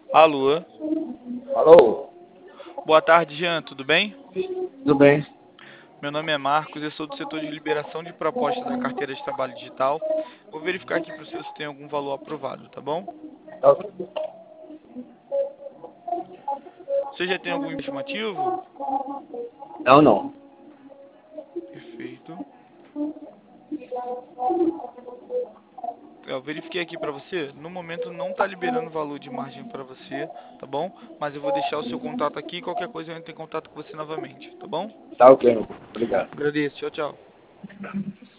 Alô, Alô, boa tarde, Jean, tudo bem? tudo bem? Meu nome é Marcos, eu sou do setor de liberação de proposta da carteira de trabalho digital. Vou verificar aqui para o senhor se tem algum valor aprovado, tá bom? Tá- Você já tem algum estimativo? Não, não. Perfeito. Eu verifiquei aqui para você, no momento não está liberando valor de margem para você, tá bom? Mas eu vou deixar o seu contato aqui e qualquer coisa eu entro em contato com você novamente, tá bom? Tá ok, meu povo. Obrigado. Agradeço, tchau, tchau.